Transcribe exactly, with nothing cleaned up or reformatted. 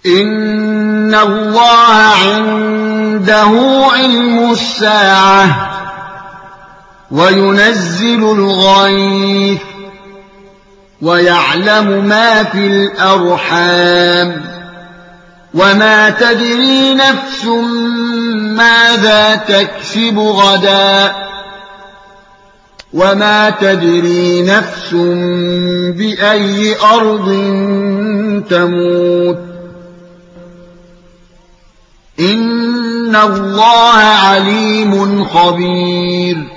إن الله عنده علم الساعة وينزل الغيث ويعلم ما في الأرحام وما تدري نفس ماذا تكسب غدا وما تدري نفس بأي أرض تموت إن الله عليم خبير